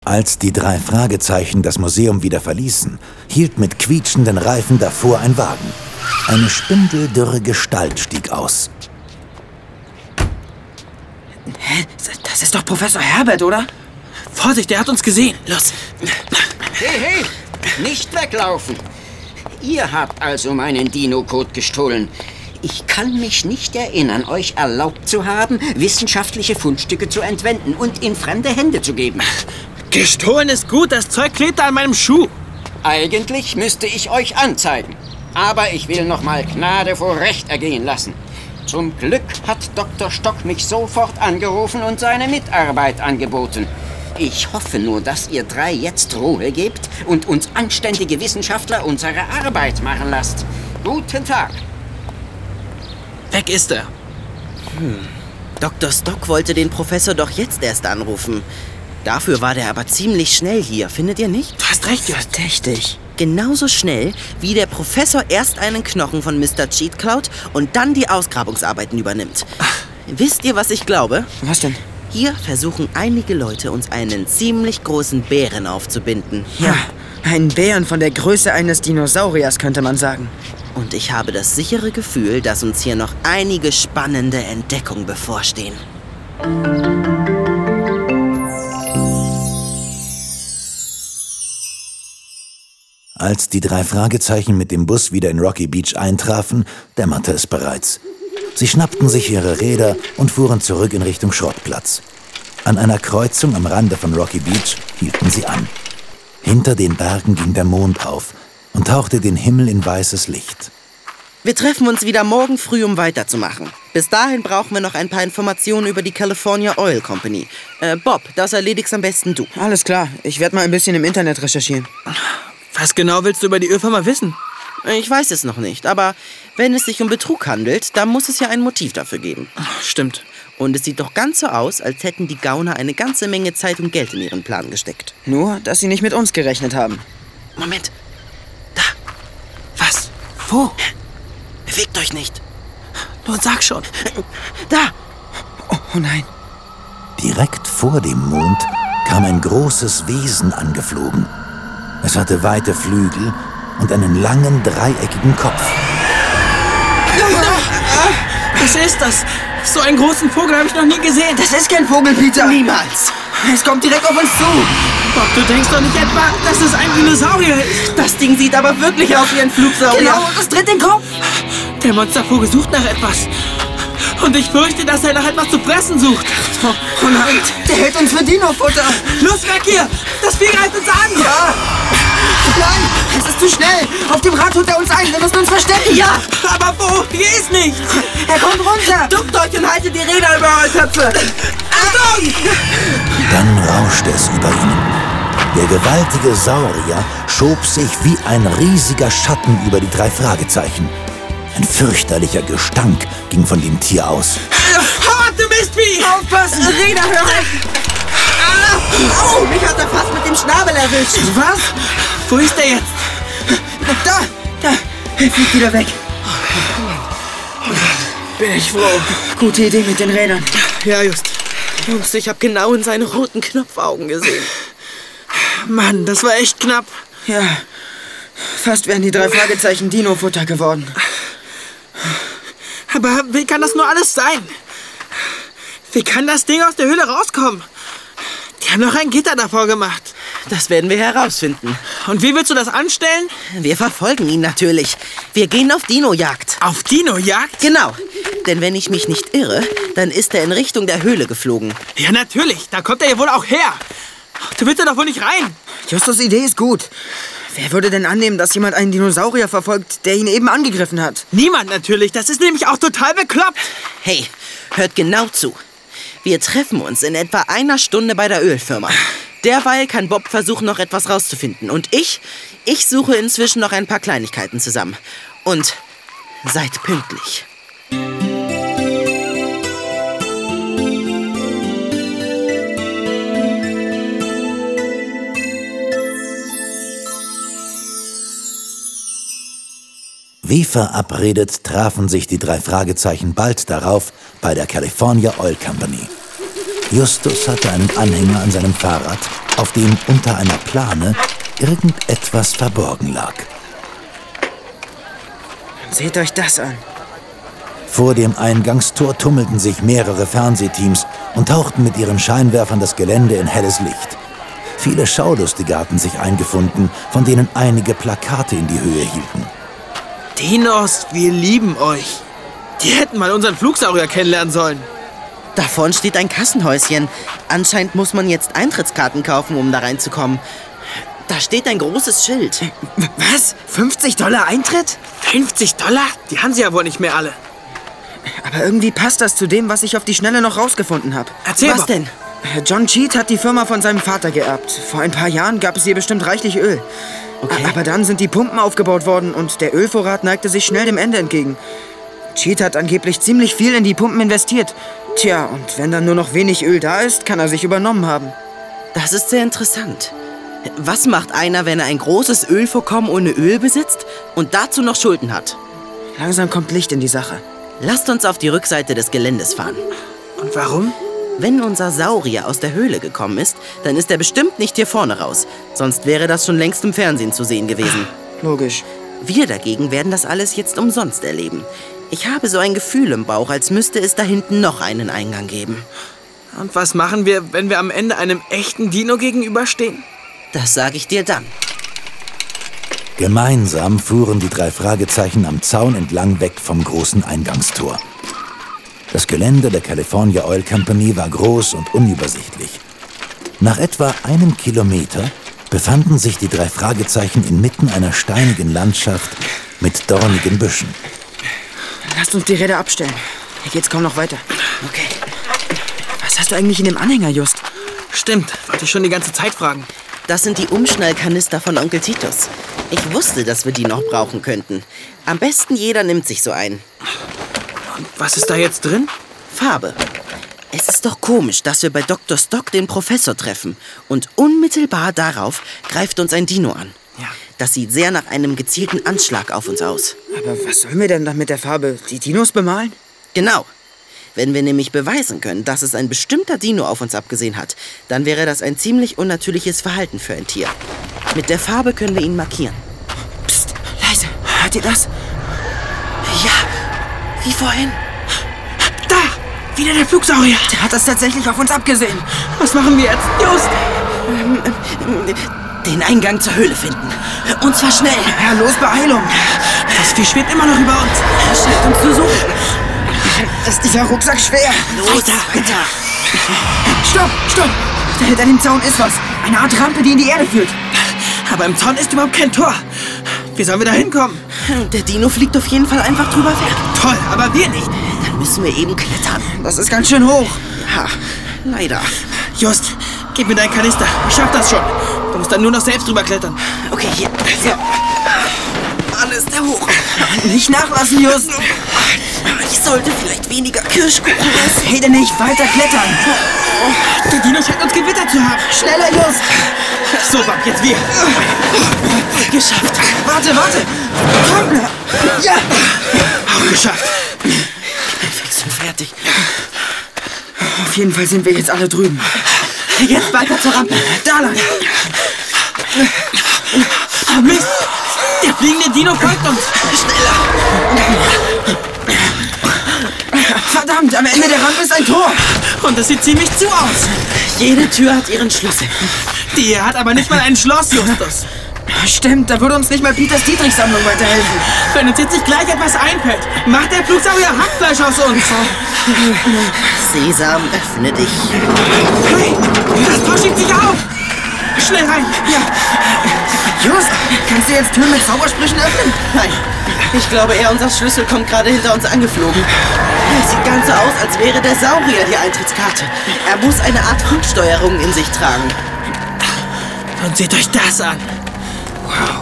Als die 3 Fragezeichen das Museum wieder verließen, hielt mit quietschenden Reifen davor ein Wagen. Eine spindeldürre Gestalt stieg aus. Hä? Das ist doch Professor Herbert, oder? Vorsicht, der hat uns gesehen. Los. Hey, nicht weglaufen. Ihr habt also meinen Dino-Code gestohlen. Ich kann mich nicht erinnern, euch erlaubt zu haben, wissenschaftliche Fundstücke zu entwenden und in fremde Hände zu geben. Gestohlen ist gut, das Zeug klebte an meinem Schuh. Eigentlich müsste ich euch anzeigen. Aber ich will noch mal Gnade vor Recht ergehen lassen. Zum Glück hat Dr. Stock mich sofort angerufen und seine Mitarbeit angeboten. Ich hoffe nur, dass ihr 3 jetzt Ruhe gebt und uns anständige Wissenschaftler unsere Arbeit machen lasst. Guten Tag. Weg ist er. Dr. Stock wollte den Professor doch jetzt erst anrufen. Dafür war der aber ziemlich schnell hier, findet ihr nicht? Du hast recht, Just. Verdächtig. Genauso schnell, wie der Professor erst einen Knochen von Mr. Cheat klaut und dann die Ausgrabungsarbeiten übernimmt. Wisst ihr, was ich glaube? Was denn? Hier versuchen einige Leute, uns einen ziemlich großen Bären aufzubinden. Ja, einen Bären von der Größe eines Dinosauriers, könnte man sagen. Und ich habe das sichere Gefühl, dass uns hier noch einige spannende Entdeckungen bevorstehen. Als die 3 Fragezeichen mit dem Bus wieder in Rocky Beach eintrafen, dämmerte es bereits. Sie schnappten sich ihre Räder und fuhren zurück in Richtung Schrottplatz. An einer Kreuzung am Rande von Rocky Beach hielten sie an. Hinter den Bergen ging der Mond auf und tauchte den Himmel in weißes Licht. Wir treffen uns wieder morgen früh, um weiterzumachen. Bis dahin brauchen wir noch ein paar Informationen über die California Oil Company. Bob, das erledigst am besten du. Alles klar, ich werde mal ein bisschen im Internet recherchieren. Was genau willst du über die Ölfirma wissen? Ich weiß es noch nicht, aber wenn es sich um Betrug handelt, dann muss es ja ein Motiv dafür geben. Stimmt. Und es sieht doch ganz so aus, als hätten die Gauner eine ganze Menge Zeit und Geld in ihren Plan gesteckt. Nur, dass sie nicht mit uns gerechnet haben. Moment. Da. Was? Wo? Bewegt euch nicht. Nun sag schon. Da. Oh nein. Direkt vor dem Mond kam ein großes Wesen angeflogen. Es hatte weite Flügel und einen langen, dreieckigen Kopf. Was ist das? So einen großen Vogel habe ich noch nie gesehen. Das ist kein Vogel, Peter. Niemals. Es kommt direkt auf uns zu. Bob, du denkst doch nicht etwa, dass es ein Dinosaurier ist? Das Ding sieht aber wirklich aus wie ein Flugsaurier. Genau, und es tritt den Kopf. Der Monstervogel sucht nach etwas. Und ich fürchte, dass er nach etwas zu fressen sucht. Oh nein. Der hält uns für Dino-Futter. Los, weg hier! Das Vieh greift uns an! Ja. Nein, es ist zu schnell. Auf dem Rad holt er uns ein. Wir müssen uns verstecken. Ja, aber wo? Hier ist nichts. Er kommt runter. Duckt euch und haltet die Räder über eure Köpfe. Achtung! Dann rauschte es über ihnen. Der gewaltige Saurier schob sich wie ein riesiger Schatten über die 3 Fragezeichen. Ein fürchterlicher Gestank ging von dem Tier aus. Hart, du Mistvieh! Aufpassen. Räder, hör weg! Oh, mich hat er fast mit dem Schnabel erwischt. Was? Wo ist er jetzt? Da. Er fliegt wieder weg. Bin ich froh. Gute Idee mit den Rädern. Ja, just. Jungs, ich habe genau in seine roten Knopfaugen gesehen. Mann, das war echt knapp. Ja, fast wären die 3 Fragezeichen Dino-Futter geworden. Aber wie kann das nur alles sein? Wie kann das Ding aus der Höhle rauskommen? Die haben noch ein Gitter davor gemacht. Das werden wir herausfinden. Und wie willst du das anstellen? Wir verfolgen ihn natürlich. Wir gehen auf Dinojagd. Auf Dinojagd? Genau. Denn wenn ich mich nicht irre, dann ist er in Richtung der Höhle geflogen. Ja, natürlich. Da kommt er ja wohl auch her. Du willst ja doch wohl nicht rein. Justus' Idee ist gut. Wer würde denn annehmen, dass jemand einen Dinosaurier verfolgt, der ihn eben angegriffen hat? Niemand natürlich. Das ist nämlich auch total bekloppt. Hey, hört genau zu. Wir treffen uns in etwa einer Stunde bei der Ölfirma. Derweil kann Bob versuchen, noch etwas rauszufinden. Und ich suche inzwischen noch ein paar Kleinigkeiten zusammen. Und seid pünktlich. Wie verabredet trafen sich die 3 Fragezeichen bald darauf bei der California Oil Company. Justus hatte einen Anhänger an seinem Fahrrad auf dem unter einer Plane irgendetwas verborgen lag. Seht euch das an. Vor dem Eingangstor tummelten sich mehrere Fernsehteams und tauchten mit ihren Scheinwerfern das Gelände in helles Licht. Viele Schaulustige hatten sich eingefunden, von denen einige Plakate in die Höhe hielten. Dinos, wir lieben euch. Die hätten mal unseren Flugsaurier kennenlernen sollen. Da vorn steht ein Kassenhäuschen. Anscheinend muss man jetzt Eintrittskarten kaufen, um da reinzukommen. Da steht ein großes Schild. Was? $50 Eintritt? $50? Die haben sie ja wohl nicht mehr alle. Aber irgendwie passt das zu dem, was ich auf die Schnelle noch rausgefunden habe. Erzähl Was Bob. denn? John Cheat hat die Firma von seinem Vater geerbt. Vor ein paar Jahren gab es hier bestimmt reichlich Öl. Okay. Aber dann sind die Pumpen aufgebaut worden und der Ölvorrat neigte sich schnell dem Ende entgegen. Cheat hat angeblich ziemlich viel in die Pumpen investiert. Tja, und wenn dann nur noch wenig Öl da ist, kann er sich übernommen haben. Das ist sehr interessant. Was macht einer, wenn er ein großes Ölvorkommen ohne Öl besitzt und dazu noch Schulden hat? Langsam kommt Licht in die Sache. Lasst uns auf die Rückseite des Geländes fahren. Und warum? Wenn unser Saurier aus der Höhle gekommen ist, dann ist er bestimmt nicht hier vorne raus. Sonst wäre das schon längst im Fernsehen zu sehen gewesen. Logisch. Wir dagegen werden das alles jetzt umsonst erleben. Ich habe so ein Gefühl im Bauch, als müsste es da hinten noch einen Eingang geben. Und was machen wir, wenn wir am Ende einem echten Dino gegenüberstehen? Das sage ich dir dann. Gemeinsam fuhren die 3 Fragezeichen am Zaun entlang weg vom großen Eingangstor. Das Gelände der California Oil Company war groß und unübersichtlich. Nach etwa 1 Kilometer befanden sich die 3 Fragezeichen inmitten einer steinigen Landschaft mit dornigen Büschen. Lasst uns die Räder abstellen. Hier geht's kaum noch weiter. Okay. Was hast du eigentlich in dem Anhänger, Just? Stimmt, wollte ich schon die ganze Zeit fragen. Das sind die Umschnallkanister von Onkel Titus. Ich wusste, dass wir die noch brauchen könnten. Am besten jeder nimmt sich so einen. Und was ist da jetzt drin? Farbe. Es ist doch komisch, dass wir bei Dr. Stock den Professor treffen. Und unmittelbar darauf greift uns ein Dino an. Ja. Das sieht sehr nach einem gezielten Anschlag auf uns aus. Aber was sollen wir denn dann mit der Farbe? Die Dinos bemalen? Genau. Wenn wir nämlich beweisen können, dass es ein bestimmter Dino auf uns abgesehen hat, dann wäre das ein ziemlich unnatürliches Verhalten für ein Tier. Mit der Farbe können wir ihn markieren. Psst, leise. Hört ihr das? Ja, wie vorhin. Da! Wieder der Flugsaurier! Der hat das tatsächlich auf uns abgesehen. Was machen wir jetzt? Just! Den Eingang zur Höhle finden. Und zwar schnell. Ja, los, Beeilung. Das Vieh schwebt immer noch über uns. Er scheint uns zu suchen. Ist dieser Rucksack schwer? Los, weiter. Stopp! Da hinter dem Zaun ist was. Eine Art Rampe, die in die Erde führt. Aber im Zaun ist überhaupt kein Tor. Wie sollen wir da hinkommen? Der Dino fliegt auf jeden Fall einfach drüber weg. Toll, aber wir nicht. Dann müssen wir eben klettern. Das ist ganz schön hoch. Ja, leider. Just, gib mir deinen Kanister. Ich schaff das schon. Du musst dann nur noch selbst drüber klettern. Okay, hier. So. Alles da hoch. Nicht nachlassen, Just. Ich sollte vielleicht weniger Kirschkuchen essen. Rede nicht, weiter klettern. Der Dino scheint uns gewittert zu haben. Schneller, Just. So, Bob, jetzt wir. Geschafft. Warte. Komm. Ja. Auch geschafft. Fix und fertig. Auf jeden Fall sind wir jetzt alle drüben. Jetzt weiter zur Rampe. Da lang. Oh, Mist. Der fliegende Dino folgt uns. Verdammt, am Ende der Rampe ist ein Tor. Und das sieht ziemlich zu aus. Jede Tür hat ihren Schlüssel. Die hier hat aber nicht mal ein Schloss, Justus. Stimmt, da würde uns nicht mal Peters Dietrich-Sammlung weiterhelfen. Wenn uns jetzt nicht gleich etwas einfällt, macht der Flugsaurier Hackfleisch aus uns. Sesam, öffne dich. Hey, das Tor schiebt sich auf. Schnell rein. Ja. Just, kannst du jetzt Türen mit Zaubersprüchen öffnen? Nein, ich glaube eher, unser Schlüssel kommt gerade hinter uns angeflogen. Es sieht ganz so aus, als wäre der Saurier die Eintrittskarte. Er muss eine Art Funksteuerung in sich tragen. Und seht euch das an. Wow.